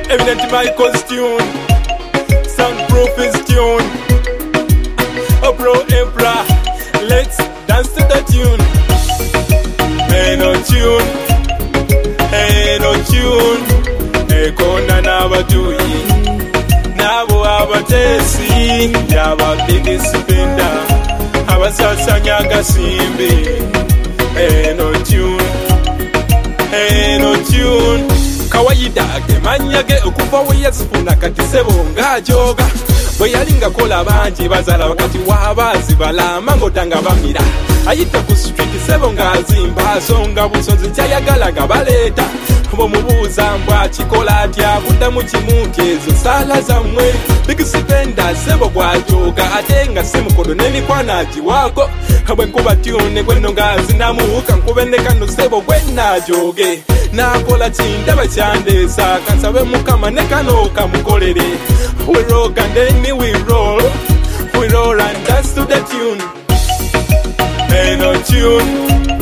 Eminent Michael's tune, Soundproof is tune. Oh bro Emperor, let's dance to the tune. Ain't no tune, ain't no tune. Ekona n'abatuyi nabo abatesi yaba big spender abasasanya agasimbi. Ain't no tune, ain't no tune. Kawaida gemanyage okuva weyazifuna kati sebo ngajoga bwe yalinga kola bangi bazala wakati wabazi balama ngotanga bamira ayita ku street sebo ngazimba songa busozi kyayagalaga baleta bo mubuuza mbwa kikola atya budda mu kimunti ezo sala zammwe big spender sebo bwajoga ate nga simukodo n'emikwana giwako bwe nkuba tune gwenno ngazinamuka nkubenneka no sebo gwennajoge nakola kindaba kyandeesa kansabe mukama ne kano kamukolere. We rock and then we roll and dance to the tune. Ain't no tune,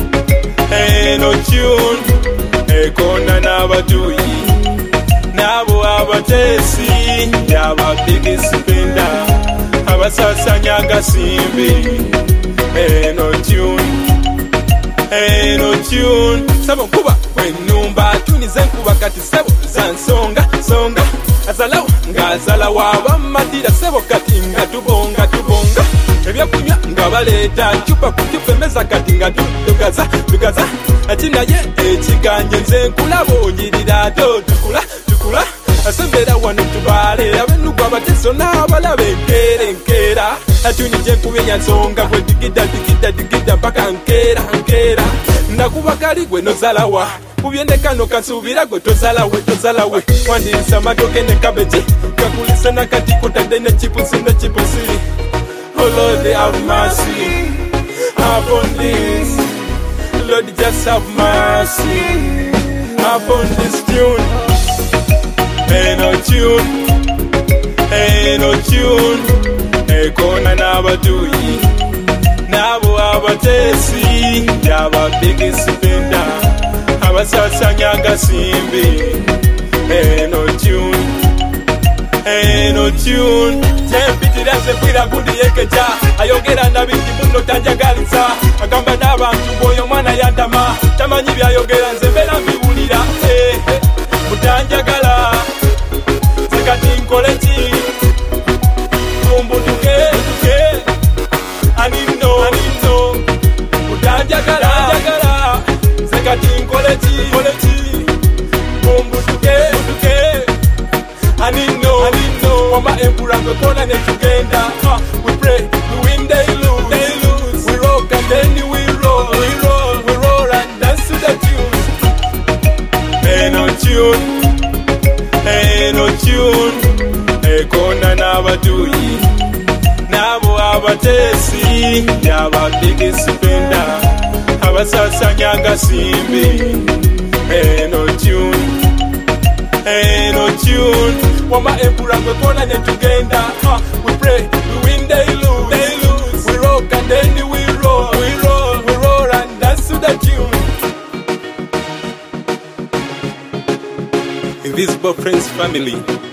ain't no tune. Ekona n'abatuyi nabo abatesi yaba big spender abasasanya agasimbi. Ain't no tune, ain't no tune. Sabo kuba wenumba tunize nkuba kati sebo zansonga songa azalaw ngazala waba matira sebo kati nga tubonga ebyakunywa nga baleta chupa kuchupa meza kati nga tugaza atina ye ekiganje nze nkulaba onyirira tukula asembera wano tubale abenugwa abateso n'abalabe nkera atunije nkubenya nsonga gwe digida mpaka nkera nakuba kali gwe nozalawa kubyendekano kasubira gwe tozalawe wandisa matoke ne kabeji kakulisa nakati kutadde ne chipusi. Oh Lord, have mercy upon this. Lord, just have mercy upon this tune. Ain't no tune, ain't no tune. Ekona n'abatuyi nabo abatesi yaba big spender abasasanya agasimbi. Ain't no tune, ain't no tune. Tempitira sepira gundi yekeja ayogera nabindi muno tanjagaliza agamba n'abantu boyo mwana yandama tamanyi byayogera nze mbera mbiwulira mutanjagala zikati nkole ki tumbutuke anino mutanjagala zikati nkole ki tumbutuke anino Wamba Emperor we kona ne tugenda. We pray, we win, they lose. We rock and then we roll and dance to the tune. Ain't no tune, ain't no tune. Ekona n'abatuyi nabo abatesi yaba big spender abasasanya agasimbi. Ain't no tune, ain't no tune. Wamba Emperor we kona ne tugenda. We pray, we win, they lose. We rock and then we roll and dance to the tune. Invisible Friends family.